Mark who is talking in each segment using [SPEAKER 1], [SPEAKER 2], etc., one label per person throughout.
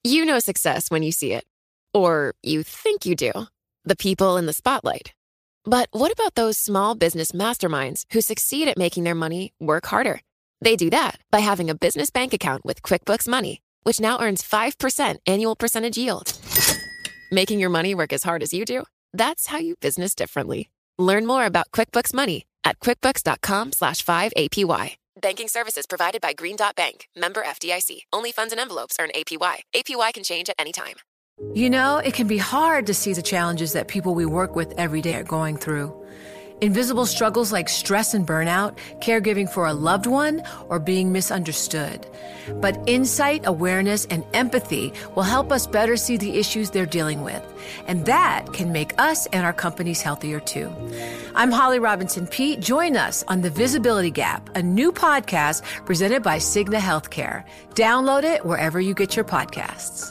[SPEAKER 1] You know success when you see it. Or you think you do. The people in the spotlight. But what about those small business masterminds who succeed at making their money work harder? They do that by having a business bank account with QuickBooks Money, which now earns 5% annual percentage yield. Making your money work as hard as you do? That's how you business differently. Learn more about QuickBooks Money at quickbooks.com/5APY. Banking services provided by Green Dot Bank. Member FDIC. Only funds and envelopes earn APY. APY can change at any time.
[SPEAKER 2] You know, it can be hard to see the challenges that people we work with every day are going through. Invisible struggles like stress and burnout, caregiving for a loved one, or being misunderstood. But insight, awareness, and empathy will help us better see the issues they're dealing with. And that can make us and our companies healthier too. I'm Holly Robinson Peete. Join us on The Visibility Gap, a new podcast presented by Cigna Healthcare. Download it wherever you get your podcasts.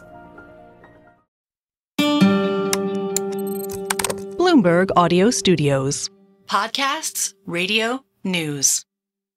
[SPEAKER 3] Bloomberg Audio Studios.
[SPEAKER 4] Podcasts, radio, news.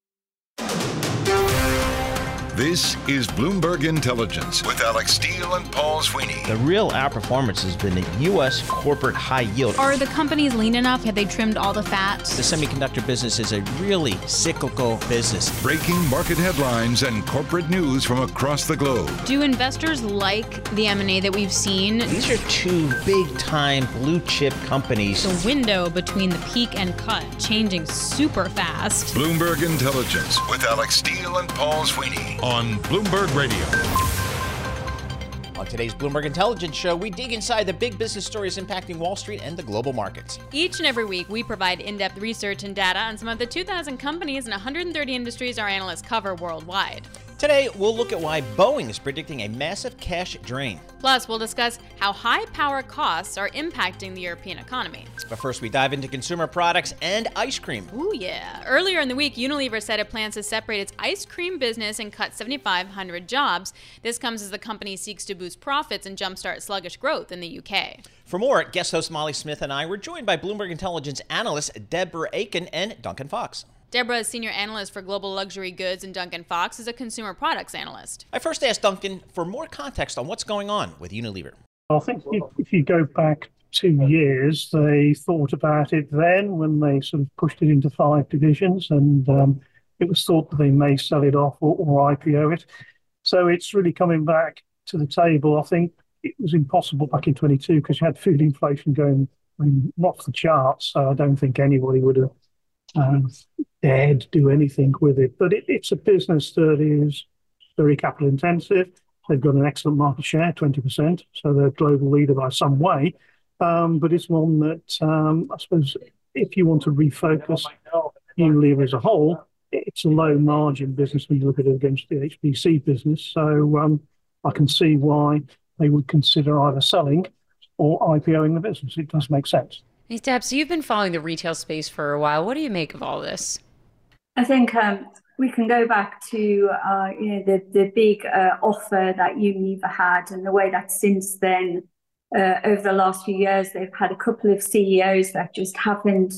[SPEAKER 5] This is Bloomberg Intelligence with Alex Steele and Paul Sweeney.
[SPEAKER 6] The real outperformance has been the U.S. corporate high yield.
[SPEAKER 7] Are the companies lean enough? Have they trimmed all the fat?
[SPEAKER 6] The semiconductor business is a really cyclical business.
[SPEAKER 5] Breaking market headlines and corporate news from across the globe.
[SPEAKER 7] Do investors like the M&A that we've seen?
[SPEAKER 6] These are two big-time blue-chip companies.
[SPEAKER 7] The window between the peak and cut changing super fast.
[SPEAKER 5] Bloomberg Intelligence with Alex Steele and Paul Sweeney on Bloomberg Radio.
[SPEAKER 6] On today's Bloomberg Intelligence show, we dig inside the big business stories impacting Wall Street and the global markets.
[SPEAKER 7] Each and every week, we provide in-depth research and data on some of the 2,000 companies and 130 industries our analysts cover worldwide.
[SPEAKER 6] Today, we'll look at why Boeing is predicting a massive cash drain.
[SPEAKER 7] Plus, we'll discuss how high power costs are impacting the European economy.
[SPEAKER 6] But first, we dive into consumer products and ice cream.
[SPEAKER 7] Ooh, yeah. Earlier in the week, Unilever said it plans to separate its ice cream business and cut 7,500 jobs. This comes as the company seeks to boost profits and jumpstart sluggish growth in the UK.
[SPEAKER 6] For more, guest host Molly Smith and I were joined by Bloomberg Intelligence analysts Deborah Aiken and Duncan Fox.
[SPEAKER 7] Deborah is senior analyst for global luxury goods, and Duncan Fox is a consumer products analyst.
[SPEAKER 6] I first asked Duncan for more context on what's going on with Unilever.
[SPEAKER 8] I think if you go back 2 years, they thought about it then when they sort of pushed it into 5 divisions, and it was thought that they may sell it off or IPO it. So it's really coming back to the table. I think it was impossible back in 22 because you had food inflation going off the charts. So I don't think anybody would have dared do anything with it. But it's a business that is very capital intensive. They've got an excellent market share, 20%, so they're a global leader by some way. But it's one that I suppose if you want to refocus Unilever as a whole, it's a low margin business when you look at it against the HPC business. So I can see why they would consider either selling or IPOing the business. It does make sense.
[SPEAKER 9] Hey, Deb, so you've been following the retail space for a while. What do you make of all this?
[SPEAKER 10] I think we can go back to the big offer that Unilever had, and the way that since then, over the last few years, they've had a couple of CEOs that just haven't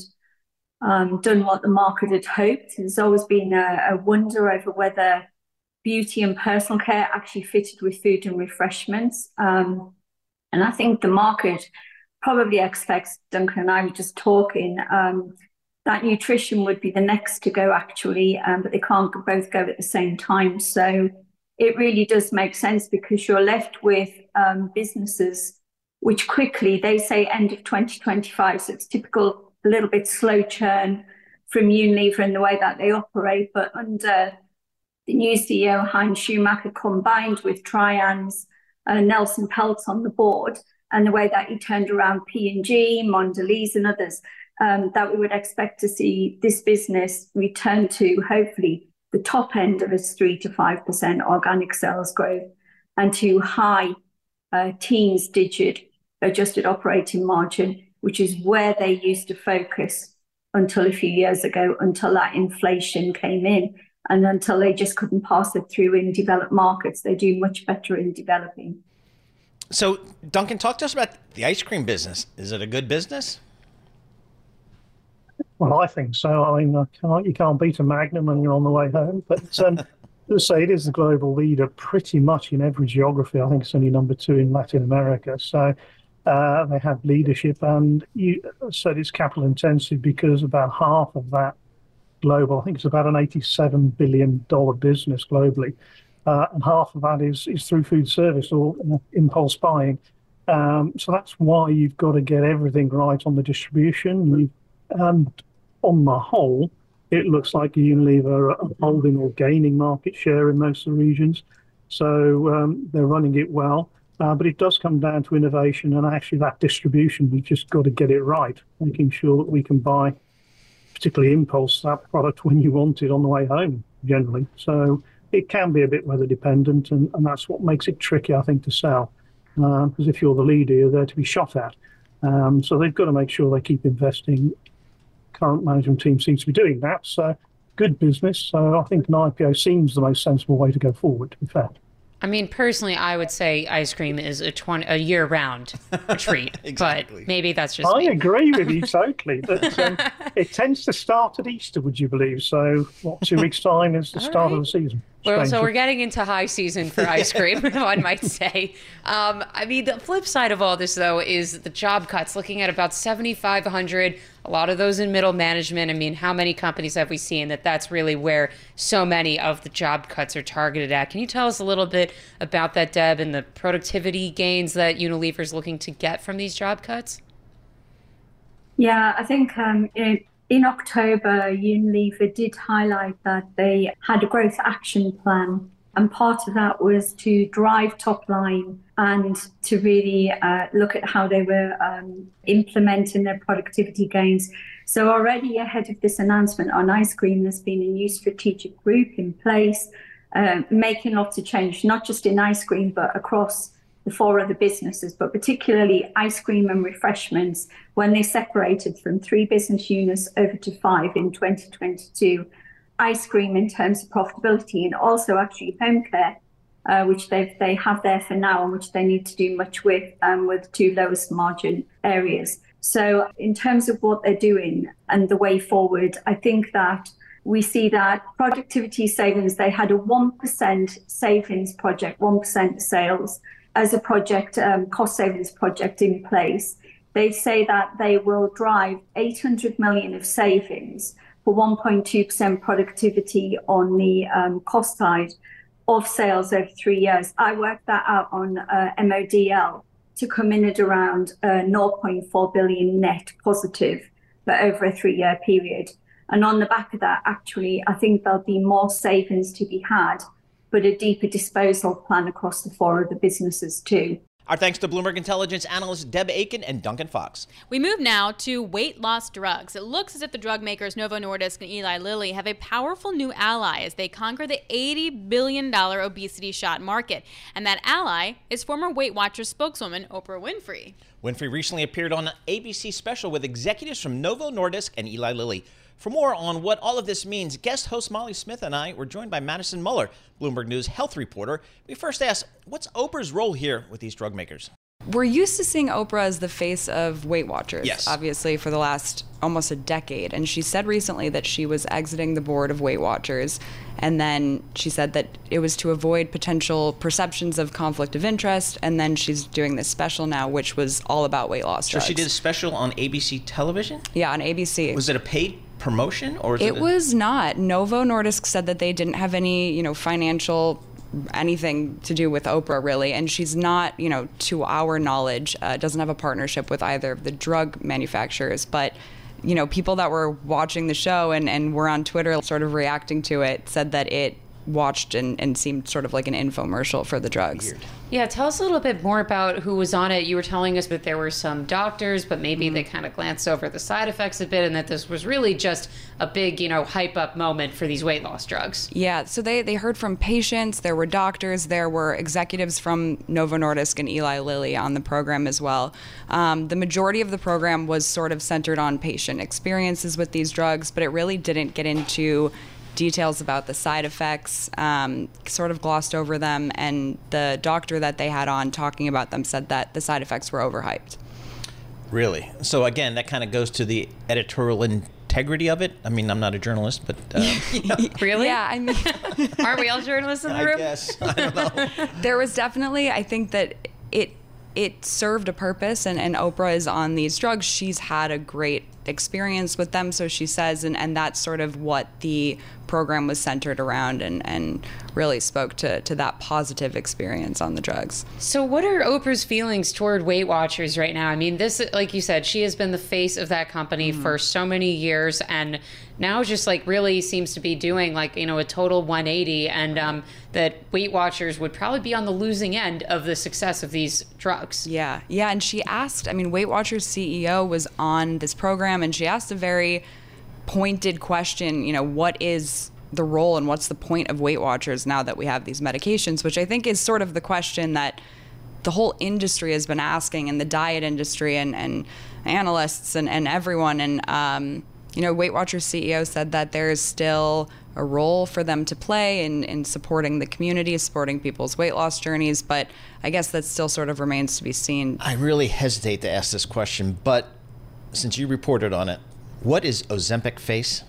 [SPEAKER 10] done what the market had hoped. There's always been a wonder over whether beauty and personal care actually fitted with food and refreshments. And I think the market probably expects, Duncan and I were just talking, that nutrition would be the next to go actually, but they can't both go at the same time. So it really does make sense because you're left with businesses which quickly, they say end of 2025. So it's typical, a little bit slow churn from Unilever in the way that they operate. But under the new CEO, Heinz Schumacher, combined with Trian's Nelson Peltz on the board, and the way that he turned around P&G, Mondelez and others, that we would expect to see this business return to hopefully the top end of its 3 to 5% organic sales growth and to high teens digit adjusted operating margin, which is where they used to focus until a few years ago, until that inflation came in and until they just couldn't pass it through in developed markets. They do much better in developing.
[SPEAKER 6] So, Duncan, talk to us about the ice cream business. Is it a good business?
[SPEAKER 8] Well, I think so. I mean, you can't beat a Magnum when you're on the way home. But As I say, it is the global leader pretty much in every geography. I think it's only number 2 in Latin America. So they have leadership, and you said it's capital intensive because about half of that global, I think it's about an $87 billion business globally, and half of that is through food service or impulse buying. So that's why you've got to get everything right on the distribution. And on the whole, it looks like Unilever are holding or gaining market share in most of the regions. So they're running it well. But it does come down to innovation and actually that distribution. We've just got to get it right, making sure that we can buy, particularly impulse, that product when you want it on the way home, generally. So it can be a bit weather dependent, and that's what makes it tricky, I think, to sell. Because if you're the leader, you're there to be shot at. So they've got to make sure they keep investing. Current management team seems to be doing that. So good business. So I think an IPO seems the most sensible way to go forward, to be fair.
[SPEAKER 9] I mean, personally, I would say ice cream is a year-round treat.
[SPEAKER 6] Exactly.
[SPEAKER 9] But maybe that's just
[SPEAKER 8] I
[SPEAKER 9] me.
[SPEAKER 8] agree with you totally. But it tends to start at Easter, would you believe? So, 2 weeks' time is the start of the season.
[SPEAKER 9] Well, so we're getting into high season for ice cream, one might say. I mean, the flip side of all this, though, is the job cuts, looking at about 7,500, a lot of those in middle management. I mean, how many companies have we seen that's really where so many of the job cuts are targeted at? Can you tell us a little bit about that, Deb, and the productivity gains that Unilever is looking to get from these job cuts?
[SPEAKER 10] Yeah, I think in October, Unilever did highlight that they had a growth action plan. And part of that was to drive top line and to really look at how they were implementing their productivity gains. So already ahead of this announcement on ice cream, there's been a new strategic group in place, making lots of change, not just in ice cream, but across the 4 other businesses, but particularly ice cream and refreshments, when they separated from 3 business units over to 5 in 2022. Ice cream in terms of profitability, and also actually home care, which they have there for now and which they need to do much with the 2 lowest margin areas. So in terms of what they're doing and the way forward, I think that we see that productivity savings, they had a 1% savings project, 1% sales as a project, cost savings project in place. They say that they will drive 800 million of savings for 1.2% productivity on the cost side of sales over 3 years. I worked that out on MODL to come in at around 0.4 billion net positive for over a 3-year period. And on the back of that, actually, I think there'll be more savings to be had, but a deeper disposal plan across the 4 other businesses too.
[SPEAKER 6] Our thanks to Bloomberg Intelligence analysts Deb Aiken and Duncan Fox.
[SPEAKER 7] We move now to weight loss drugs. It looks as if the drug makers Novo Nordisk and Eli Lilly have a powerful new ally as they conquer the $80 billion obesity shot market. And that ally is former Weight Watchers spokeswoman Oprah Winfrey.
[SPEAKER 6] Winfrey recently appeared on an ABC special with executives from Novo Nordisk and Eli Lilly. For more on what all of this means, guest host Molly Smith and I were joined by Madison Muller, Bloomberg News health reporter. We first asked, what's Oprah's role here with these drug makers?
[SPEAKER 11] We're used to seeing Oprah as the face of Weight Watchers,
[SPEAKER 6] yes,
[SPEAKER 11] obviously, for the last almost a decade. And she said recently that she was exiting the board of Weight Watchers. And then she said that it was to avoid potential perceptions of conflict of interest. And then she's doing this special now, which was all about weight loss drugs.
[SPEAKER 6] So she did a special on ABC television?
[SPEAKER 11] Yeah, on ABC.
[SPEAKER 6] Was it a paid promotion, or
[SPEAKER 11] it was not. Novo Nordisk said that they didn't have any, financial anything to do with Oprah, really, and she's not, to our knowledge, doesn't have a partnership with either of the drug manufacturers. But people that were watching the show and were on Twitter sort of reacting to it said that it watched and seemed sort of like an infomercial for the drugs.
[SPEAKER 6] Weird.
[SPEAKER 9] Yeah, tell us a little bit more about who was on it. You were telling us that there were some doctors, but maybe they kind of glanced over the side effects a bit, and that this was really just a big, hype up moment for these weight loss drugs.
[SPEAKER 11] Yeah, so they heard from patients, there were doctors, there were executives from Novo Nordisk and Eli Lilly on the program as well. The majority of the program was sort of centered on patient experiences with these drugs, but it really didn't get into details about the side effects, sort of glossed over them, and the doctor that they had on talking about them said that the side effects were overhyped.
[SPEAKER 6] Really? So again, that kind of goes to the editorial integrity of it. I mean, I'm not a journalist, but
[SPEAKER 9] Really?
[SPEAKER 11] Yeah, I mean,
[SPEAKER 9] aren't we all journalists in the room?
[SPEAKER 6] I guess. I don't know.
[SPEAKER 11] there was definitely, I think that it served a purpose, and Oprah is on these drugs. She's had a great experience with them, so she says, and that's sort of what the program was centered around, and really spoke to that positive experience on the drugs.
[SPEAKER 9] So what are Oprah's feelings toward Weight Watchers right now? I mean, this, like you said, she has been the face of that company for so many years, and now just like really seems to be doing like, you know, a total 180, and that Weight Watchers would probably be on the losing end of the success of these drugs.
[SPEAKER 11] Yeah, and she asked, I mean, Weight Watchers CEO was on this program, and she asked a very pointed question, you know, what is the role and what's the point of Weight Watchers now that we have these medications, which I think is sort of the question that the whole industry has been asking, and the diet industry and analysts and everyone. And, you know, Weight Watchers CEO said that there is still a role for them to play in supporting the community, supporting people's weight loss journeys, but I guess that still sort of remains to be seen.
[SPEAKER 6] I really hesitate to ask this question, but since you reported on it, what is Ozempic face?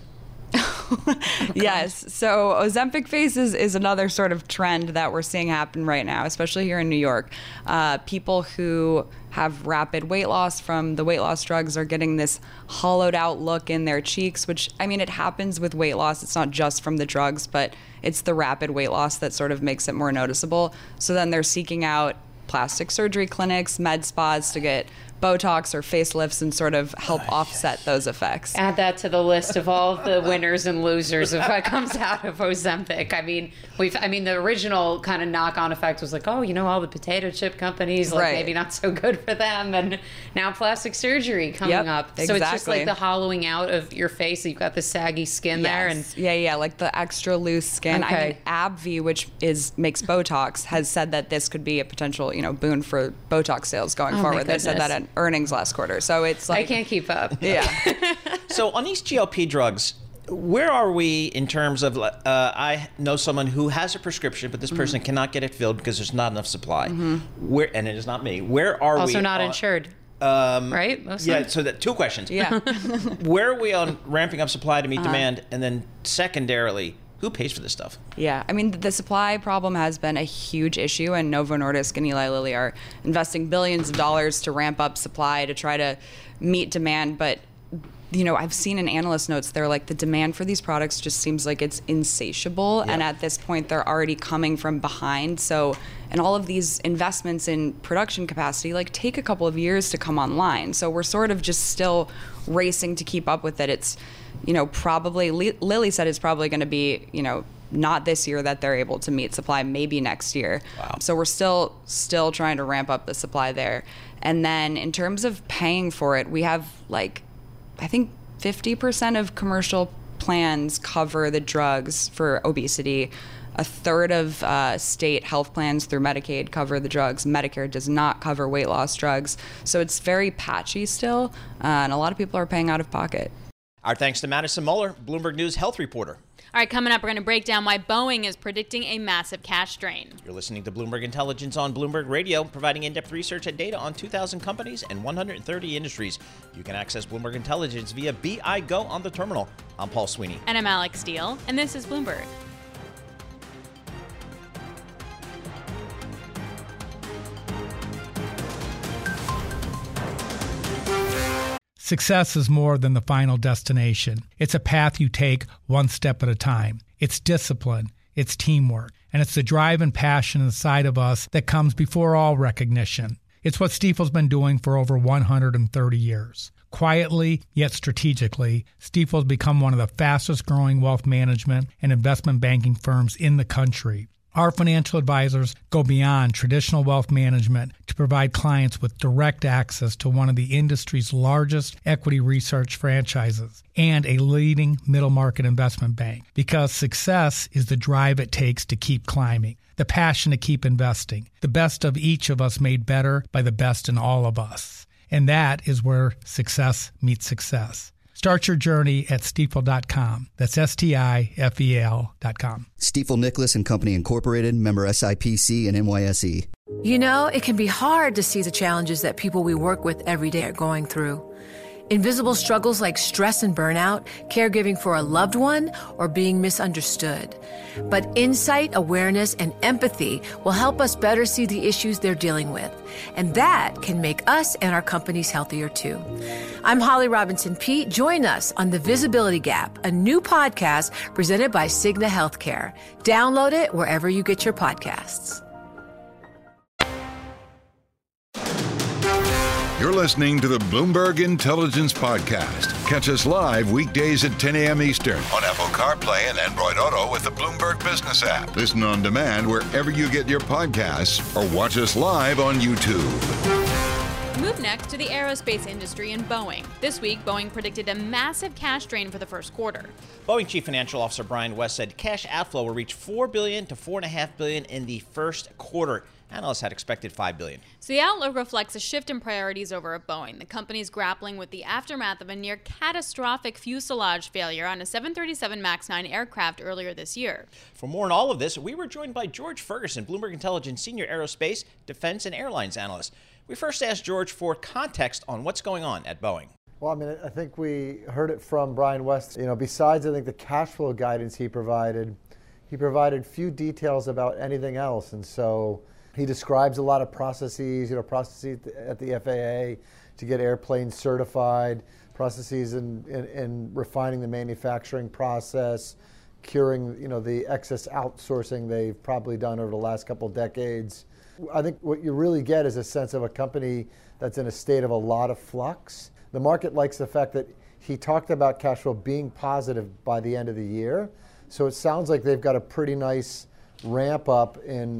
[SPEAKER 11] Yes. So Ozempic face is another sort of trend that we're seeing happen right now, especially here in New York. People who have rapid weight loss from the weight loss drugs are getting this hollowed out look in their cheeks, which, I mean, it happens with weight loss. It's not just from the drugs, but it's the rapid weight loss that sort of makes it more noticeable. So then they're seeking out plastic surgery clinics, med spas to get Botox or facelifts and sort of help offset those effects.
[SPEAKER 9] Add that to the list of all the winners and losers of what comes out of Ozempic. I mean, the original kind of knock-on effect was like, oh, you know, all the potato chip companies, like maybe not so good for them, and now plastic surgery coming up.
[SPEAKER 11] Exactly.
[SPEAKER 9] So it's just like the hollowing out of your face. You've got the saggy skin there, and
[SPEAKER 11] yeah, like the extra loose skin.
[SPEAKER 9] Okay.
[SPEAKER 11] I mean, AbbVie, which makes Botox, has said that this could be a potential, you know, boon for Botox sales going forward. They said that at earnings last quarter. So it's like,
[SPEAKER 9] I can't keep up.
[SPEAKER 11] Yeah.
[SPEAKER 6] So on these GLP drugs, where are we in terms of, I know someone who has a prescription, but this person cannot get it filled because there's not enough supply. Where, and it is not me. Where are we?
[SPEAKER 9] Also not insured. Right? Mostly?
[SPEAKER 6] Yeah, so that 2 questions.
[SPEAKER 11] Yeah.
[SPEAKER 6] Where are we on ramping up supply to meet demand? And then secondarily, who pays for this stuff?
[SPEAKER 11] Yeah, I mean, the supply problem has been a huge issue, and Novo Nordisk and Eli Lilly are investing billions of dollars to ramp up supply to try to meet demand. But, you know, I've seen in analyst notes, they're like, the demand for these products just seems like it's insatiable. Yeah. And at this point, they're already coming from behind. So, and all of these investments in production capacity, like, take a couple of years to come online. So we're sort of just still racing to keep up with it. It's, you know, probably, Lilly said it's probably going to be, you know, not this year that they're able to meet supply, maybe next year.
[SPEAKER 6] Wow.
[SPEAKER 11] So we're still trying to ramp up the supply there. And then in terms of paying for it, we have like, I think 50% of commercial plans cover the drugs for obesity. A third of state health plans through Medicaid cover the drugs. Medicare does not cover weight loss drugs. So it's very patchy still, and a lot of people are paying out of pocket.
[SPEAKER 6] Our thanks to Madison Muller, Bloomberg News health reporter.
[SPEAKER 7] All right, coming up, we're going to break down why Boeing is predicting a massive cash drain.
[SPEAKER 6] You're listening to Bloomberg Intelligence on Bloomberg Radio, providing in-depth research and data on 2,000 companies and 130 industries. You can access Bloomberg Intelligence via BI Go on the terminal. I'm Paul Sweeney.
[SPEAKER 7] And I'm Alex Steele, and this is Bloomberg.
[SPEAKER 12] Success is more than the final destination. It's a path you take one step at a time. It's discipline, it's teamwork, and it's the drive and passion inside of us that comes before all recognition. It's what Stifel's been doing for over 130 years. Quietly, yet strategically, Stifel's become one of the fastest growing wealth management and investment banking firms in the country. Our financial advisors go beyond traditional wealth management to provide clients with direct access to one of the industry's largest equity research franchises and a leading middle market investment bank. Because success is the drive it takes to keep climbing, the passion to keep investing, the best of each of us made better by the best in all of us. And that is where success meets success. Start your journey at Stifel.com. That's Stifel.com.
[SPEAKER 13] Stifel Nicholas and Company Incorporated, member SIPC and NYSE.
[SPEAKER 2] You know, it can be hard to see the challenges that people we work with every day are going through. Invisible struggles like stress and burnout, caregiving for a loved one, or being misunderstood. But insight, awareness, and empathy will help us better see the issues they're dealing with. And that can make us and our companies healthier too. I'm Holly Robinson Peete. Join us on The Visibility Gap, a new podcast presented by Cigna Healthcare. Download it wherever you get your podcasts.
[SPEAKER 5] You're listening to the Bloomberg Intelligence Podcast. Catch us live weekdays at 10 a.m. Eastern on Apple CarPlay and Android Auto with the Bloomberg Business app. Listen on demand wherever you get your podcasts or watch us live on YouTube.
[SPEAKER 7] Move next to the aerospace industry and Boeing. This week, Boeing predicted a massive cash drain for the first quarter.
[SPEAKER 6] Boeing Chief Financial Officer Brian West said cash outflow will reach $4 billion to $4.5 billion in the first quarter. Analysts had expected $5 billion.
[SPEAKER 7] So the outlook reflects a shift in priorities over at Boeing. The company is grappling with the aftermath of a near catastrophic fuselage failure on a 737 MAX 9 aircraft earlier this year.
[SPEAKER 6] For more on all of this, we were joined by George Ferguson, Bloomberg Intelligence Senior Aerospace, Defense, and Airlines Analyst. We first asked George for context on what's going on at Boeing.
[SPEAKER 14] Well, I mean, I think we heard it from Brian West. You know, besides, I think, the cash flow guidance he provided few details about anything else. And so he describes a lot of processes, processes at the FAA to get airplanes certified, processes in refining the manufacturing process, curing, the excess outsourcing they've probably done over the last couple of decades. I think what you really get is a sense of a company that's in a state of a lot of flux. The market likes the fact that he talked about cash flow being positive by the end of the year. So it sounds like they've got a pretty nice ramp up in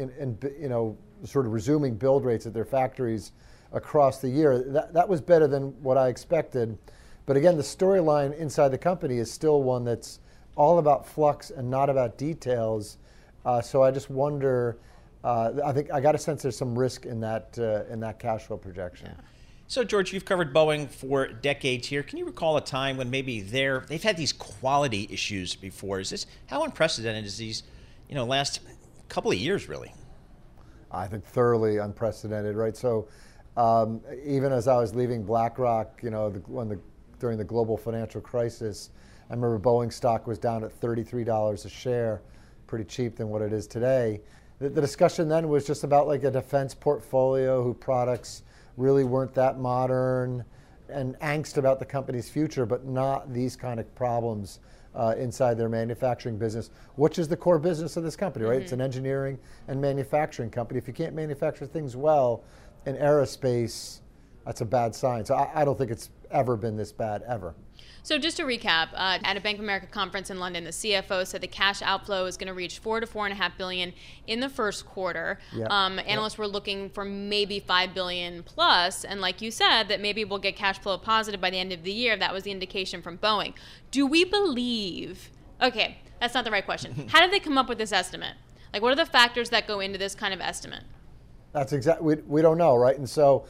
[SPEAKER 14] sort of resuming build rates at their factories across the year. That was better than what I expected. But again, the storyline inside the company is still one that's all about flux and not about details. So I just wonder, I think I got a sense there's some risk in that cash flow projection.
[SPEAKER 6] Yeah. So, George, you've covered Boeing for decades here. Can you recall a time when maybe they've had these quality issues before? How unprecedented is these, last couple of years, really?
[SPEAKER 14] I think thoroughly unprecedented, right? So, even as I was leaving BlackRock, during the global financial crisis, I remember Boeing stock was down at $33 a share, pretty cheap than what it is today. The discussion then was just about like a defense portfolio whose products really weren't that modern, and angst about the company's future, but not these kind of problems inside their manufacturing business, which is the core business of this company, right? Mm-hmm. It's an engineering and manufacturing company. If you can't manufacture things well in aerospace, that's a bad sign. So I don't think it's ever been this bad, ever.
[SPEAKER 7] So just to recap, at a Bank of America conference in London, the CFO said the cash outflow is going to reach $4 to $4.5 billion in the first quarter. Yep. Analysts were looking for maybe $5 billion plus, and like you said, that maybe we'll get cash flow positive by the end of the year. That was the indication from Boeing. Do we believe? Okay, that's not the right question. How did they come up with this estimate? Like, what are the factors that go into this kind of estimate?
[SPEAKER 14] That's exactly, we don't know, right? And so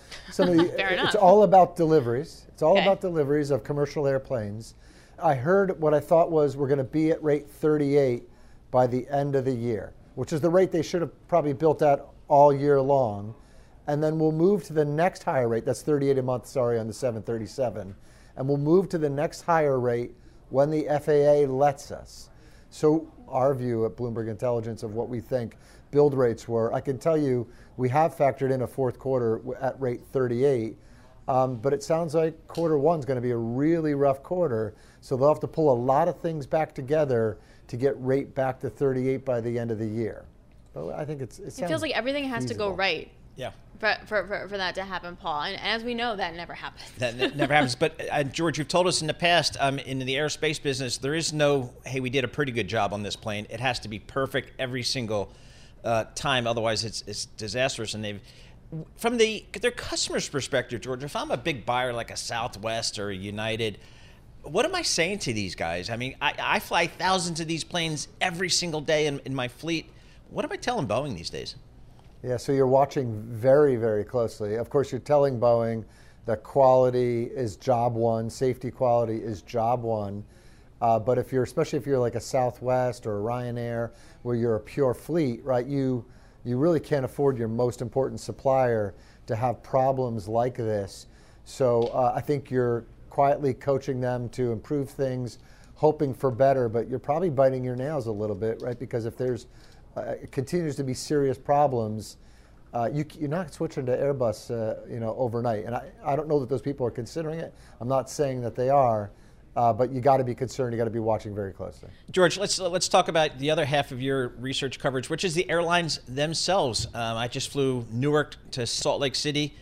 [SPEAKER 7] it's
[SPEAKER 14] all about deliveries. It's all about deliveries of commercial airplanes. I heard what I thought was we're going to be at rate 38 by the end of the year, which is the rate they should have probably built at all year long. And then we'll move to the next higher rate, that's 38 a month, on the 737. And we'll move to the next higher rate when the FAA lets us. So our view at Bloomberg Intelligence of what we think build rates were, I can tell you we have factored in a fourth quarter at rate 38, but it sounds like quarter one's going to be a really rough quarter, so they'll have to pull a lot of things back together to get rate back to 38 by the end of the year. But I think it
[SPEAKER 7] feels like everything has
[SPEAKER 14] feasible.
[SPEAKER 7] To go right.
[SPEAKER 6] Yeah.
[SPEAKER 7] For that to happen, Paul. And as we know, that never happens.
[SPEAKER 6] That never happens. But George, you've told us in the past, in the aerospace business, there is no, hey, we did a pretty good job on this plane. It has to be perfect every single time. Otherwise, it's disastrous. And from their customer's perspective, George, if I'm a big buyer like a Southwest or a United, what am I saying to these guys? I mean, I fly thousands of these planes every single day in my fleet. What am I telling Boeing these days?
[SPEAKER 14] Yeah, so you're watching very, very closely. Of course, you're telling Boeing that quality is job one, safety quality is job one. But especially if you're like a Southwest or a Ryanair, where you're a pure fleet, right? You really can't afford your most important supplier to have problems like this. So I think you're quietly coaching them to improve things, hoping for better, but you're probably biting your nails a little bit, right? Because if there's continues to be serious problems, you're not switching to Airbus, overnight. And I don't know that those people are considering it. I'm not saying that they are, but you got to be concerned. You got to be watching very closely.
[SPEAKER 6] George, let's talk about the other half of your research coverage, which is the airlines themselves. I just flew Newark to Salt Lake City,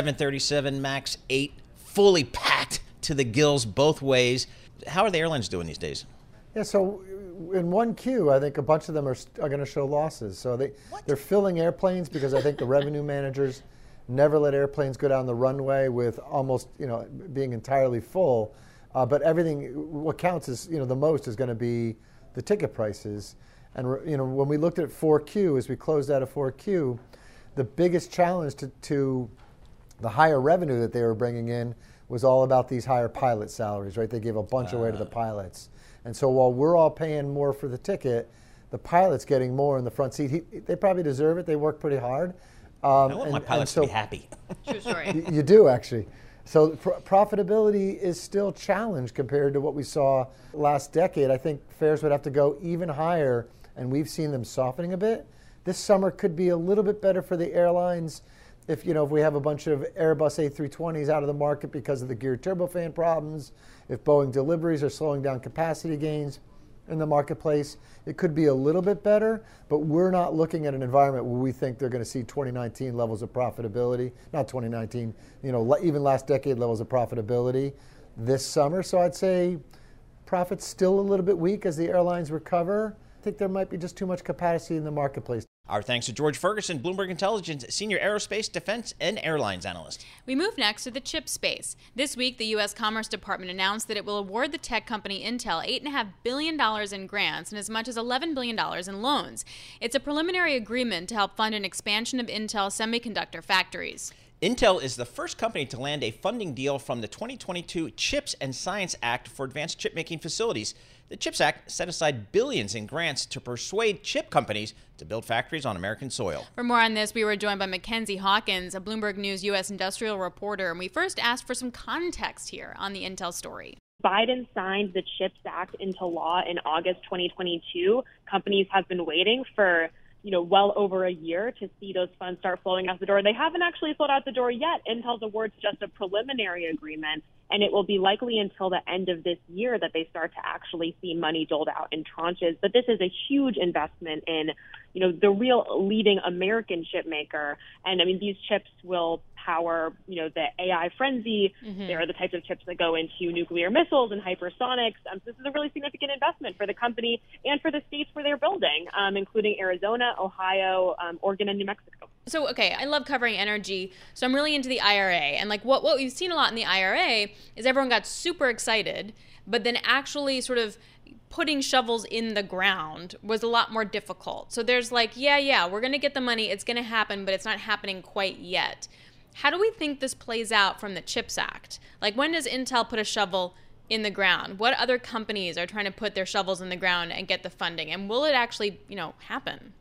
[SPEAKER 6] 737 MAX 8, fully packed to the gills both ways. How are the airlines doing these days?
[SPEAKER 14] Yeah, so in 1Q, I think a bunch of them are going to show losses. So they're filling airplanes because I think the revenue managers never let airplanes go down the runway with almost, being entirely full. But everything, what counts is, the most is going to be the ticket prices. And, when we looked at 4Q, as we closed out of 4Q, the biggest challenge to the higher revenue that they were bringing in was all about these higher pilot salaries, right? They gave a bunch away to the pilots. And so while we're all paying more for the ticket, the pilot's getting more in the front seat. They probably deserve it. They work pretty hard.
[SPEAKER 6] I want my pilots to be happy.
[SPEAKER 7] True story.
[SPEAKER 14] You do, actually. So profitability is still challenged compared to what we saw last decade. I think fares would have to go even higher, and we've seen them softening a bit. This summer could be a little bit better for the airlines if we have a bunch of Airbus A320s out of the market because of the geared turbofan problems, if Boeing deliveries are slowing down capacity gains in the marketplace, it could be a little bit better, but we're not looking at an environment where we think they're going to see 2019 levels of profitability, not 2019, even last decade levels of profitability this summer. So I'd say profits still a little bit weak as the airlines recover. I think there might be just too much capacity in the marketplace.
[SPEAKER 6] Our thanks to George Ferguson, Bloomberg Intelligence Senior Aerospace, Defense, and Airlines Analyst.
[SPEAKER 7] We move next to the chip space. This week, the U.S. Commerce Department announced that it will award the tech company Intel $8.5 billion in grants and as much as $11 billion in loans. It's a preliminary agreement to help fund an expansion of Intel semiconductor factories.
[SPEAKER 6] Intel is the first company to land a funding deal from the 2022 CHIPS and Science Act for advanced chip-making facilities. The CHIPS Act set aside billions in grants to persuade chip companies to build factories on American soil.
[SPEAKER 7] For more on this, we were joined by Mackenzie Hawkins, a Bloomberg News U.S. industrial reporter, and we first asked for some context here on the Intel story.
[SPEAKER 15] Biden signed the CHIPS Act into law in August 2022. Companies have been waiting for well over a year to see those funds start flowing out the door. They haven't actually flowed out the door yet. Intel's award's just a preliminary agreement, and it will be likely until the end of this year that they start to actually see money doled out in tranches. But this is a huge investment in, the real leading American chip maker. And these chips will power, the AI frenzy. Mm-hmm. They are the types of chips that go into nuclear missiles and hypersonics. So this is a really significant investment for the company and for the states where they're building, including Arizona, Ohio, Oregon, and New Mexico.
[SPEAKER 7] So, okay, I love covering energy, so I'm really into the IRA. And what we've seen a lot in the IRA is everyone got super excited, but then actually sort of putting shovels in the ground was a lot more difficult. So there's we're going to get the money, it's going to happen, but it's not happening quite yet. How do we think this plays out from the CHIPS Act? When does Intel put a shovel in the ground? What other companies are trying to put their shovels in the ground and get the funding? And will it actually, happen?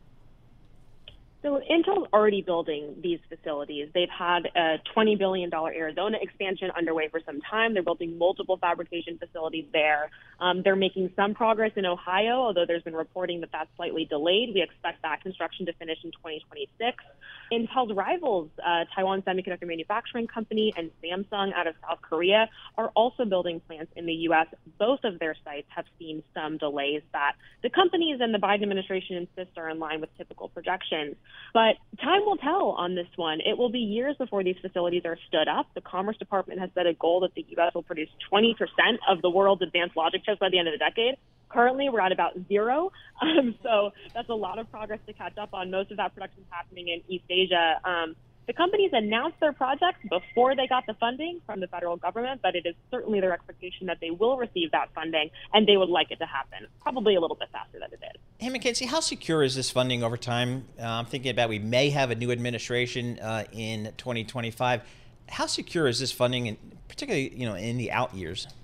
[SPEAKER 15] So Intel's already building these facilities. They've had a $20 billion Arizona expansion underway for some time. They're building multiple fabrication facilities there. They're making some progress in Ohio, although there's been reporting that that's slightly delayed. We expect that construction to finish in 2026. Intel's rivals, Taiwan Semiconductor Manufacturing Company and Samsung out of South Korea, are also building plants in the U.S. Both of their sites have seen some delays that the companies and the Biden administration insist are in line with typical projections. But time will tell on this one. It will be years before these facilities are stood up. The Commerce Department has set a goal that the U.S. will produce 20% of the world's advanced logic chips by the end of the decade. Currently, we're at about 0. So that's a lot of progress to catch up on. Most of that production is happening in East Asia. The companies announced their projects before they got the funding from the federal government, but it is certainly their expectation that they will receive that funding, and they would like it to happen, probably a little bit faster than it is.
[SPEAKER 6] Hey, Mackenzie, how secure is this funding over time? I'm thinking about we may have a new administration in 2025. How secure is this funding, particularly in the out years?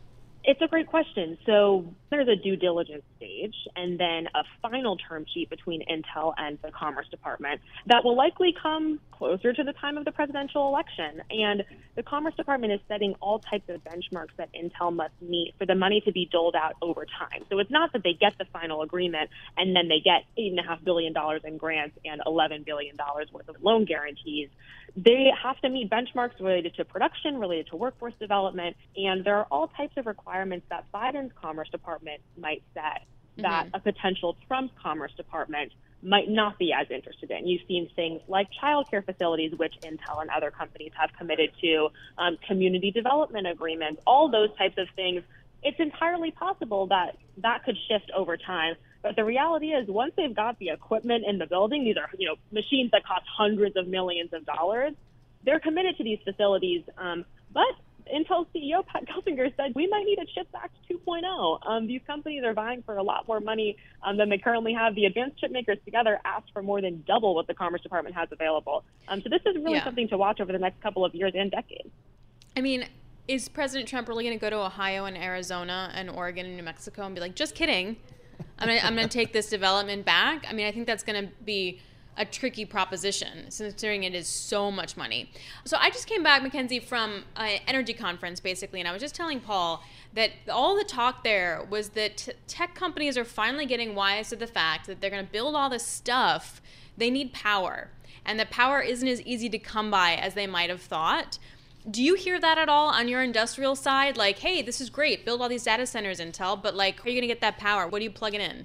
[SPEAKER 15] It's a great question. So there's a due diligence stage and then a final term sheet between Intel and the Commerce Department that will likely come closer to the time of the presidential election. And the Commerce Department is setting all types of benchmarks that Intel must meet for the money to be doled out over time. So it's not that they get the final agreement and then they get $8.5 billion in grants and $11 billion worth of loan guarantees. They have to meet benchmarks related to production, related to workforce development, and there are all types of requirements that Biden's Commerce Department might set that a potential Trump Commerce Department might not be as interested in. You've seen things like childcare facilities, which Intel and other companies have committed to, community development agreements, all those types of things. It's entirely possible that that could shift over time. But the reality is, once they've got the equipment in the building, these are machines that cost hundreds of millions of dollars, they're committed to these facilities. But Intel's CEO, Pat Gelsinger, said we might need a CHIPS Act 2.0. These companies are vying for a lot more money than they currently have. The advanced chip makers together asked for more than double what the Commerce Department has available. So this is really something to watch over the next couple of years and decades.
[SPEAKER 7] I mean, is President Trump really going to go to Ohio and Arizona and Oregon and New Mexico and be like, just kidding, I'm going to take this development back? I mean, I think that's going to be a tricky proposition, considering it is so much money. So I just came back, Mackenzie, from an energy conference, basically, and I was just telling Paul that all the talk there was that tech companies are finally getting wise to the fact that they're going to build all this stuff. They need power, and that power isn't as easy to come by as they might have thought. Do you hear that at all on your industrial side? Like, hey, this is great, build all these data centers, Intel, but like, how are you going to get that power? What are you plugging in?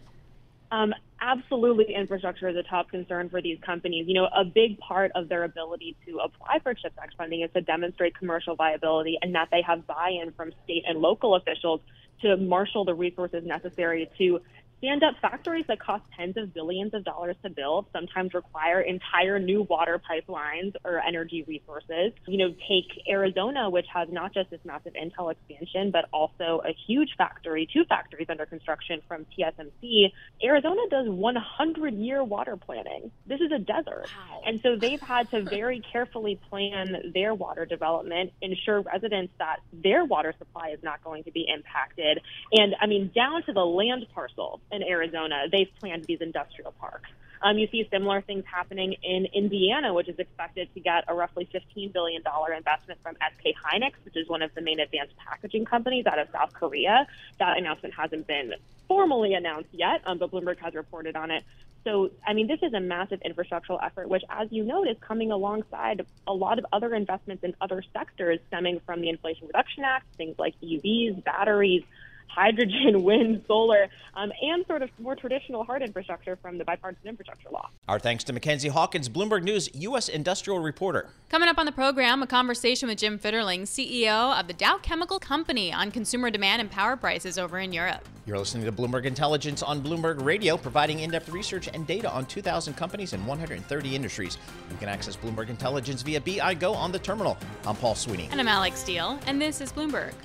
[SPEAKER 15] Absolutely, infrastructure is a top concern for these companies. A big part of their ability to apply for CHIPS Act funding is to demonstrate commercial viability and that they have buy-in from state and local officials to marshal the resources necessary to stand up factories that cost tens of billions of dollars to build, sometimes require entire new water pipelines or energy resources. Take Arizona, which has not just this massive Intel expansion, but also a huge factory, 2 factories under construction from TSMC. Arizona does 100-year water planning. This is a desert. Wow. And so they've had to very carefully plan their water development, ensure residents that their water supply is not going to be impacted. And I mean, down to the land parcel in Arizona, they've planned these industrial parks. You see similar things happening in Indiana, which is expected to get a roughly $15 billion investment from SK Hynix, which is one of the main advanced packaging companies out of South Korea. That announcement hasn't been formally announced yet, but Bloomberg has reported on it. So, I mean, this is a massive infrastructural effort, which, as you note, is coming alongside a lot of other investments in other sectors stemming from the Inflation Reduction Act, things like EVs, batteries, hydrogen, wind, solar, and sort of more traditional hard infrastructure from the bipartisan infrastructure law.
[SPEAKER 6] Our thanks to Mackenzie Hawkins, Bloomberg News U.S. industrial reporter.
[SPEAKER 7] Coming up on the program, a conversation with Jim Fitterling, CEO of the Dow Chemical Company, on consumer demand and power prices over in Europe.
[SPEAKER 6] You're listening to Bloomberg Intelligence on Bloomberg Radio, providing in-depth research and data on 2,000 companies and 130 industries. You can access Bloomberg Intelligence via BI Go on the terminal. I'm Paul Sweeney.
[SPEAKER 7] And I'm Alex Steele, and this is Bloomberg.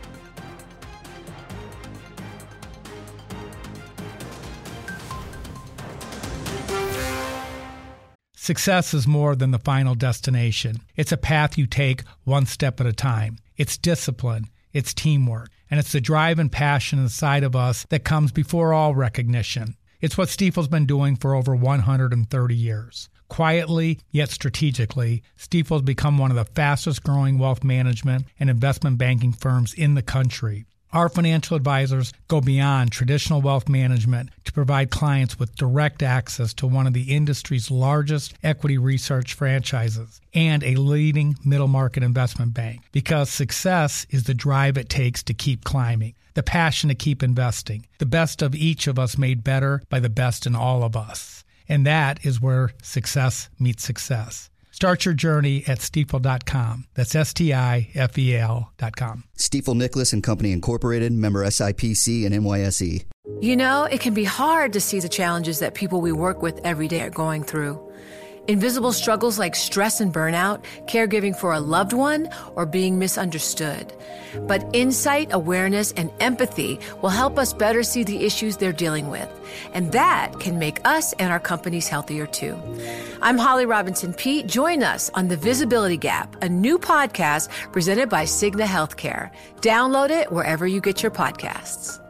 [SPEAKER 12] Success is more than the final destination. It's a path you take one step at a time. It's discipline, it's teamwork, and it's the drive and passion inside of us that comes before all recognition. It's what Stifel's been doing for over 130 years. Quietly, yet strategically, Stifel's become one of the fastest growing wealth management and investment banking firms in the country. Our financial advisors go beyond traditional wealth management to provide clients with direct access to one of the industry's largest equity research franchises and a leading middle market investment bank. Because success is the drive it takes to keep climbing, the passion to keep investing, the best of each of us made better by the best in all of us. And that is where success meets success. Start your journey at Stifel.com. That's Stifel.com.
[SPEAKER 13] Stifel Nicholas and Company Incorporated, member SIPC and NYSE.
[SPEAKER 2] You know, it can be hard to see the challenges that people we work with every day are going through. Invisible struggles like stress and burnout, caregiving for a loved one, or being misunderstood. But insight, awareness, and empathy will help us better see the issues they're dealing with. And that can make us and our companies healthier too. I'm Holly Robinson Peete. Join us on The Visibility Gap, a new podcast presented by Cigna Healthcare. Download it wherever you get your podcasts.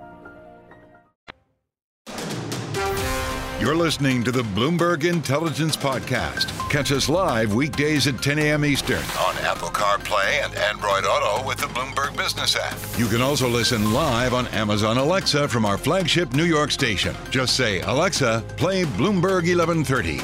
[SPEAKER 5] You're listening to the Bloomberg Intelligence Podcast. Catch us live weekdays at 10 a.m. Eastern on Apple CarPlay and Android Auto with the Bloomberg Business app. You can also listen live on Amazon Alexa from our flagship New York station. Just say, Alexa, play Bloomberg 1130.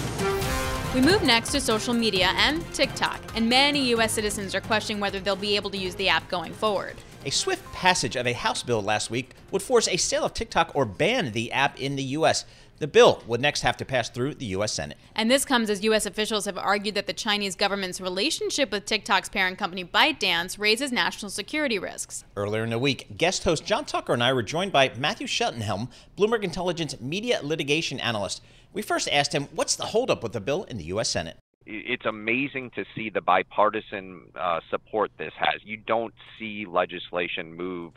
[SPEAKER 7] We move next to social media and TikTok, and many U.S. citizens are questioning whether they'll be able to use the app going forward.
[SPEAKER 6] A swift passage of a House bill last week would force a sale of TikTok or ban the app in the U.S. The bill would next have to pass through the U.S. Senate.
[SPEAKER 7] And this comes as U.S. officials have argued that the Chinese government's relationship with TikTok's parent company ByteDance raises national security risks.
[SPEAKER 6] Earlier in the week, guest host John Tucker and I were joined by Matthew Schuttenhelm, Bloomberg Intelligence media litigation analyst. We first asked him what's the holdup with the bill in the U.S. Senate.
[SPEAKER 16] It's amazing to see the bipartisan support this has. You don't see legislation move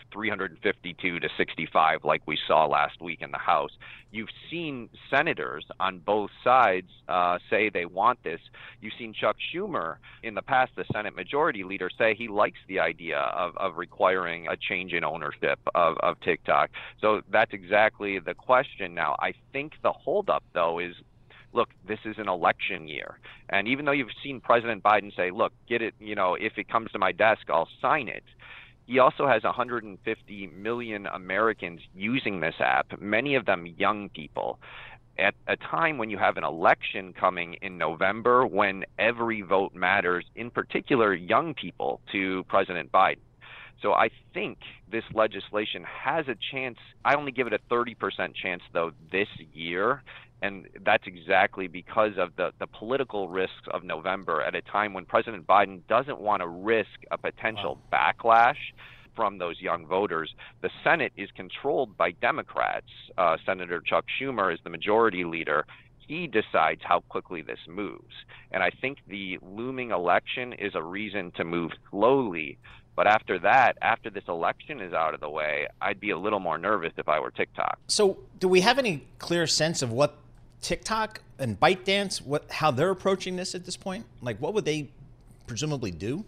[SPEAKER 16] 352 to 65 like we saw last week in the House. You've seen senators on both sides say they want this. You've seen Chuck Schumer in the past, the Senate Majority Leader, say he likes the idea of requiring a change in ownership of TikTok. So that's exactly the question now. I think the holdup, though, is look, this is an election year. And even though you've seen President Biden say, look, get it, if it comes to my desk, I'll sign it. He also has 150 million Americans using this app, many of them young people. At a time when you have an election coming in November, when every vote matters, in particular young people, to President Biden. So I think this legislation has a chance. I only give it a 30% chance, though, this year. And that's exactly because of the political risks of November at a time when President Biden doesn't want to risk a potential backlash from those young voters. The Senate is controlled by Democrats. Senator Chuck Schumer is the majority leader. He decides how quickly this moves. And I think the looming election is a reason to move slowly. But after that, after this election is out of the way, I'd be a little more nervous if I were TikTok.
[SPEAKER 6] So do we have any clear sense of what TikTok and ByteDance, how they're approaching this at this point? Like, what would they presumably do?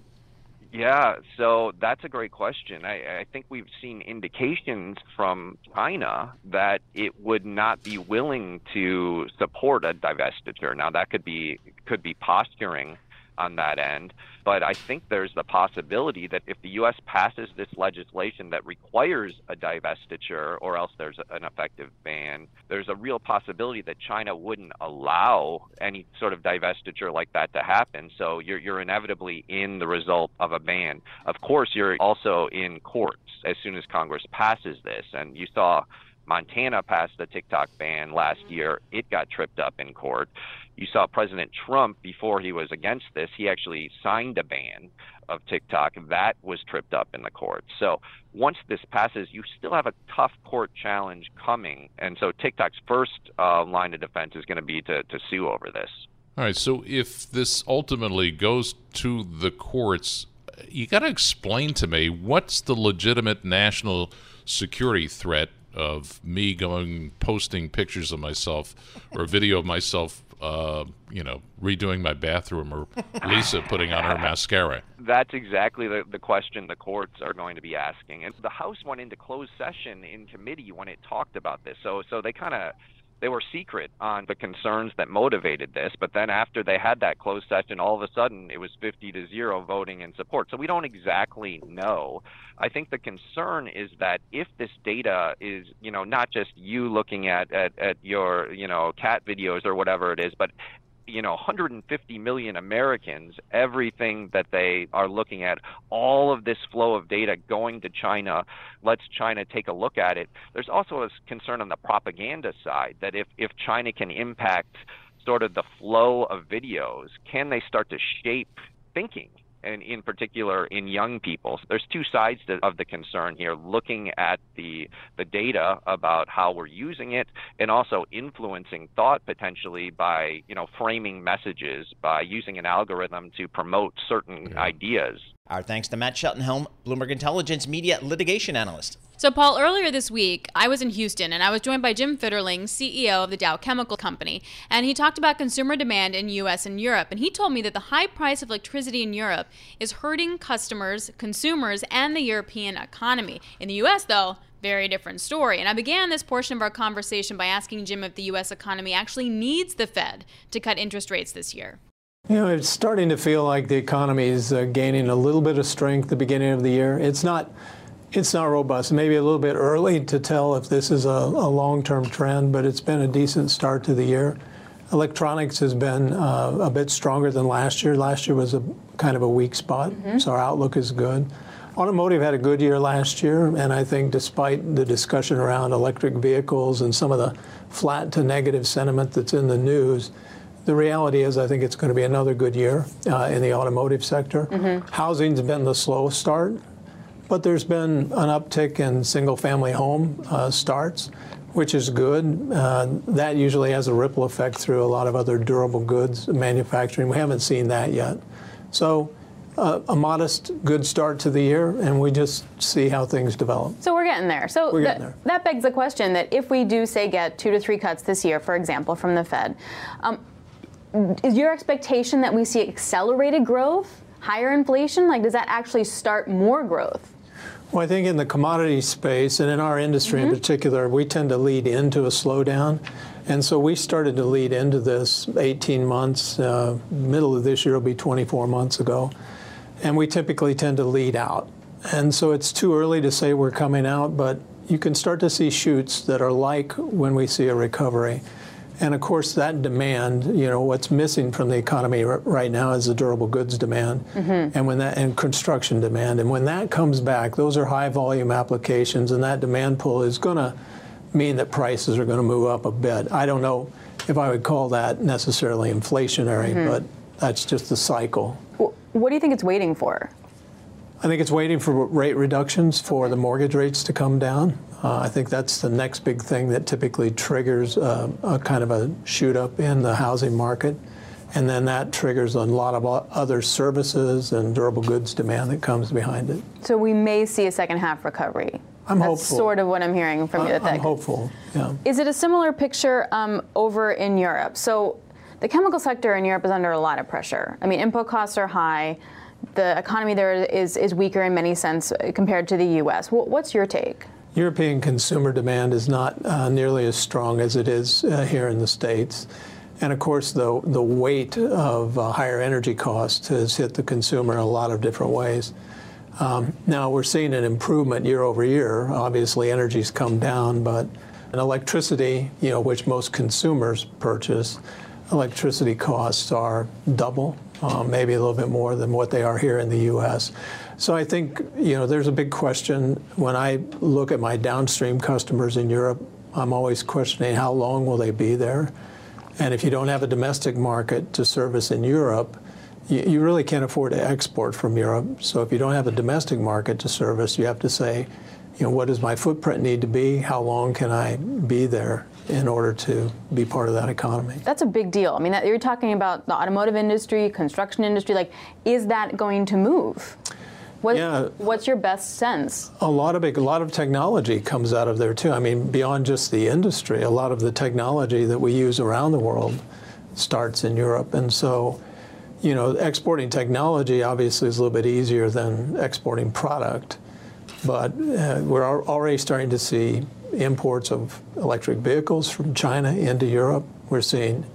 [SPEAKER 16] Yeah, so that's a great question. I think we've seen indications from China that it would not be willing to support a divestiture. Now, that could be posturing on that end. But I think there's the possibility that if the U.S. passes this legislation that requires a divestiture or else there's an effective ban, there's a real possibility that China wouldn't allow any sort of divestiture like that to happen. So you're inevitably in the result of a ban. Of course, you're also in courts as soon as Congress passes this. And you saw Montana passed the TikTok ban last year. It got tripped up in court. You saw President Trump, before he was against this, he actually signed a ban of TikTok. That was tripped up in the courts. So once this passes, you still have a tough court challenge coming. And so TikTok's first line of defense is going to be to sue over this.
[SPEAKER 17] All right. So if this ultimately goes to the courts, you got to explain to me what's the legitimate national security threat of me posting pictures of myself or a video of myself, redoing my bathroom, or Lisa putting on her mascara.
[SPEAKER 16] That's exactly the question the courts are going to be asking. And the House went into closed session in committee when it talked about this. So they were secret on the concerns that motivated this, but then after they had that closed session, all of a sudden it was 50-0 voting in support. So we don't exactly know. I think the concern is that if this data is, not just you looking at your, cat videos or whatever it is, but 150 million Americans, everything that they are looking at, all of this flow of data going to China, lets China take a look at it. There's also a concern on the propaganda side that if China can impact sort of the flow of videos, can they start to shape thinking and in particular in young people. So there's two sides of the concern here, looking at the data about how we're using it and also influencing thought potentially by, framing messages, by using an algorithm to promote certain ideas.
[SPEAKER 6] Our thanks to Matt Scheltenhelm, Bloomberg Intelligence media litigation analyst.
[SPEAKER 7] So, Paul, earlier this week, I was in Houston, and I was joined by Jim Fitterling, CEO of the Dow Chemical Company, and he talked about consumer demand in U.S. and Europe, and he told me that the high price of electricity in Europe is hurting customers, consumers, and the European economy. In the U.S., though, very different story. And I began this portion of our conversation by asking Jim if the U.S. economy actually needs the Fed to cut interest rates this year.
[SPEAKER 18] It's starting to feel like the economy is gaining a little bit of strength at the beginning of the year. It's not robust. Maybe a little bit early to tell if this is a long-term trend, but it's been a decent start to the year. Electronics has been a bit stronger than last year. Last year was a kind of a weak spot, so our outlook is good. Automotive had a good year last year, and I think despite the discussion around electric vehicles and some of the flat to negative sentiment that's in the news, the reality is I think it's going to be another good year in the automotive sector. Housing's been the slow start, but there's been an uptick in single-family home starts, which is good. That usually has a ripple effect through a lot of other durable goods manufacturing. We haven't seen that yet. So a modest, good start to the year, and we just see how things develop.
[SPEAKER 19] So we're getting there. So that begs the question that if we do, say, get 2 to 3 cuts this year, for example, from the Fed, is your expectation that we see accelerated growth, higher inflation? Like, does that actually start more growth?
[SPEAKER 18] Well, I think in the commodity space, and in our industry in particular, we tend to lead into a slowdown. And so we started to lead into this 18 months, middle of this year will be 24 months ago. And we typically tend to lead out. And so it's too early to say we're coming out, but you can start to see shoots that are like when we see a recovery. And of course, that demand, what's missing from the economy right now is the durable goods demand, and construction demand. And when that comes back, those are high volume applications, and that demand pull is going to mean that prices are going to move up a bit. I don't know if I would call that necessarily inflationary, but that's just the cycle.
[SPEAKER 19] What do you think it's waiting for?
[SPEAKER 18] I think it's waiting for rate reductions for the mortgage rates to come down. I think that's the next big thing that typically triggers a kind of a shoot up in the housing market. And then that triggers a lot of other services and durable goods demand that comes behind it.
[SPEAKER 19] So we may see a second half recovery.
[SPEAKER 18] I'm hopeful.
[SPEAKER 19] That's sort of what I'm hearing from you.
[SPEAKER 18] I'm hopeful, yeah.
[SPEAKER 19] Is it a similar picture over in Europe? So the chemical sector in Europe is under a lot of pressure. I mean, input costs are high. The economy there is weaker in many sense compared to the U.S. What's your take?
[SPEAKER 18] European consumer demand is not nearly as strong as it is here in the States. And of course, the weight of higher energy costs has hit the consumer in a lot of different ways. Now we're seeing an improvement year over year. Obviously, energy's come down, but in electricity, which most consumers purchase, electricity costs are double, maybe a little bit more than what they are here in the U.S. So I think, there's a big question. When I look at my downstream customers in Europe, I'm always questioning how long will they be there? And if you don't have a domestic market to service in Europe, you really can't afford to export from Europe. So if you don't have a domestic market to service, you have to say, what does my footprint need to be? How long can I be there in order to be part of that economy?
[SPEAKER 19] That's a big deal. I mean, you're talking about the automotive industry, construction industry. Like, is that going to move? What's your best sense? A lot of technology comes out of there, too. I mean, beyond just the industry, a lot of the technology that we use around the world starts in Europe. And so, exporting technology obviously is a little bit easier than exporting product. But we're already starting to see imports of electric vehicles from China into Europe. We're seeing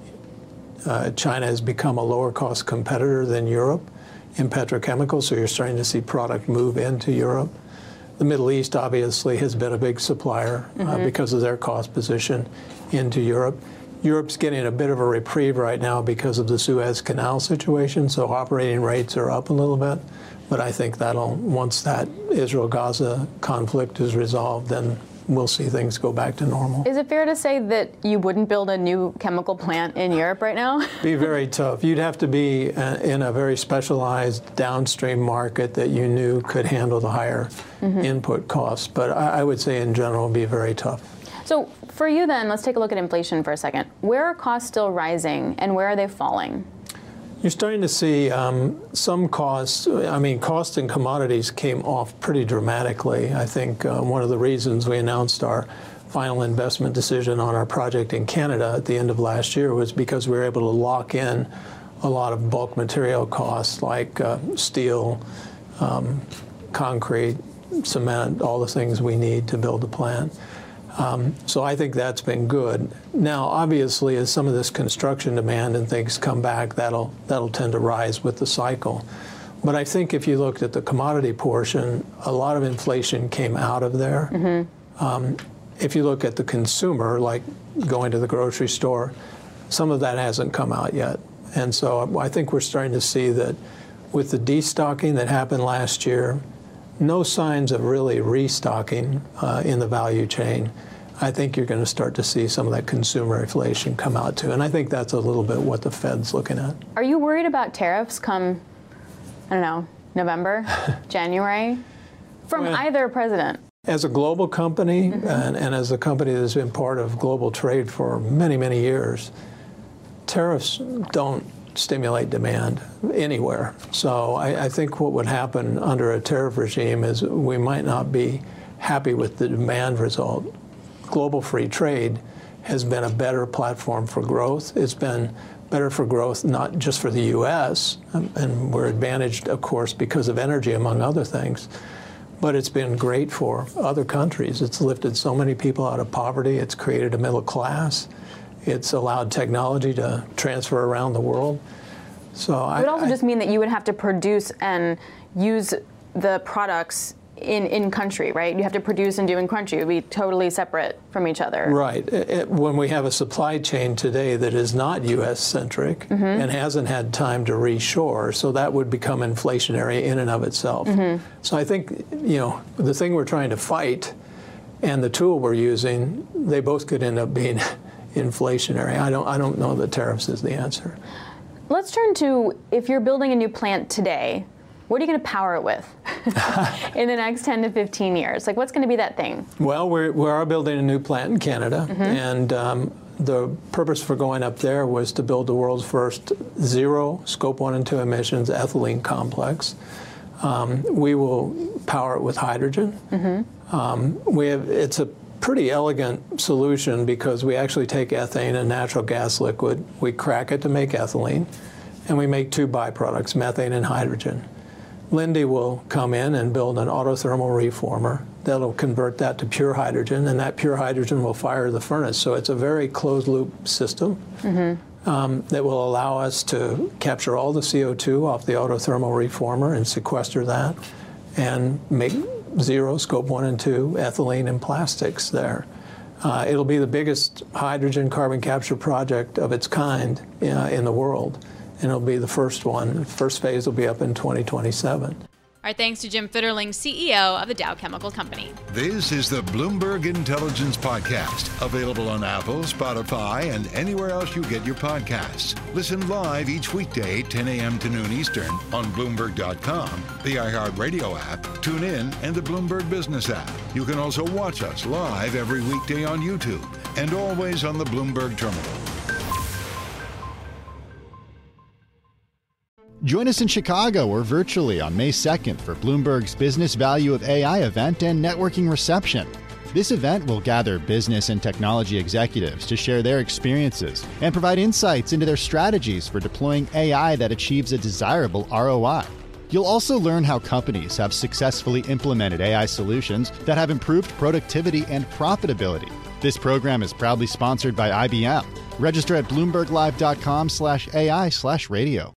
[SPEAKER 19] China has become a lower cost competitor than Europe in petrochemicals, so you're starting to see product move into Europe. The Middle East obviously has been a big supplier because of their cost position into Europe. Europe's getting a bit of a reprieve right now because of the Suez Canal situation, so operating rates are up a little bit. But I think once that Israel-Gaza conflict is resolved, then
[SPEAKER 18] we'll see things go back to normal.
[SPEAKER 19] Is it fair to say that you wouldn't build a new chemical plant in Europe right now?
[SPEAKER 18] Be very tough. You'd have to be in a very specialized downstream market that you knew could handle the higher input costs. But I would say in general, it'd be very tough.
[SPEAKER 19] So for you then, let's take a look at inflation for a second. Where are costs still rising and where are they falling?
[SPEAKER 18] You're starting to see some costs. I mean, costs in commodities came off pretty dramatically. I think one of the reasons we announced our final investment decision on our project in Canada at the end of last year was because we were able to lock in a lot of bulk material costs like steel, concrete, cement, all the things we need to build a plant. So I think that's been good. Now, obviously, as some of this construction demand and things come back, that'll tend to rise with the cycle. But I think if you looked at the commodity portion, a lot of inflation came out of there. If you look at the consumer, like going to the grocery store, some of that hasn't come out yet. And so I think we're starting to see that with the destocking that happened last year, no signs of really restocking in the value chain. I think you're going to start to see some of that consumer inflation come out too. And I think that's a little bit what the Fed's looking at.
[SPEAKER 19] Are you worried about tariffs come, I don't know, November, January, from either president?
[SPEAKER 18] As a global company and as a company that's been part of global trade for many, many years, tariffs don't stimulate demand anywhere. So I think what would happen under a tariff regime is we might not be happy with the demand result. Global free trade has been a better platform for growth. It's been better for growth not just for the U.S., and we're advantaged, of course, because of energy, among other things, but it's been great for other countries. It's lifted so many people out of poverty. It's created a middle class. It's allowed technology to transfer around the world. So
[SPEAKER 19] it would also just mean that you would have to produce and use the products in country, right? You have to produce and do in country. It would be totally separate from each other.
[SPEAKER 18] Right. When we have a supply chain today that is not U.S.-centric and hasn't had time to reshore, so that would become inflationary in and of itself. So I think, the thing we're trying to fight and the tool we're using, they both could end up being inflationary. I don't know that tariffs is the answer.
[SPEAKER 19] Let's turn to, if you're building a new plant today, what are you going to power it with in the next 10 to 15 years? Like, what's going to be that thing?
[SPEAKER 18] Well, we are building a new plant in Canada, and the purpose for going up there was to build the world's first zero Scope 1 and 2 emissions ethylene complex. We will power it with hydrogen. It's a pretty elegant solution because we actually take ethane and natural gas liquid, we crack it to make ethylene, and we make two byproducts, methane and hydrogen. Linde will come in and build an autothermal reformer that'll convert that to pure hydrogen, and that pure hydrogen will fire the furnace. So it's a very closed-loop system that will allow us to capture all the CO2 off the autothermal reformer and sequester that and make zero Scope 1 and 2 ethylene and plastics there. It'll be the biggest hydrogen carbon capture project of its kind in the world. And it'll be the first one. First phase will be up in 2027.
[SPEAKER 7] Our thanks to Jim Fitterling, CEO of the Dow Chemical Company.
[SPEAKER 5] This is the Bloomberg Intelligence Podcast, available on Apple, Spotify, and anywhere else you get your podcasts. Listen live each weekday, 10 a.m. to noon Eastern on Bloomberg.com, the iHeartRadio app, TuneIn, and the Bloomberg Business app. You can also watch us live every weekday on YouTube and always on the Bloomberg Terminal.
[SPEAKER 20] Join us in Chicago or virtually on May 2nd for Bloomberg's Business Value of AI event and networking reception. This event will gather business and technology executives to share their experiences and provide insights into their strategies for deploying AI that achieves a desirable ROI. You'll also learn how companies have successfully implemented AI solutions that have improved productivity and profitability. This program is proudly sponsored by IBM. Register at BloombergLive.com/AI/radio.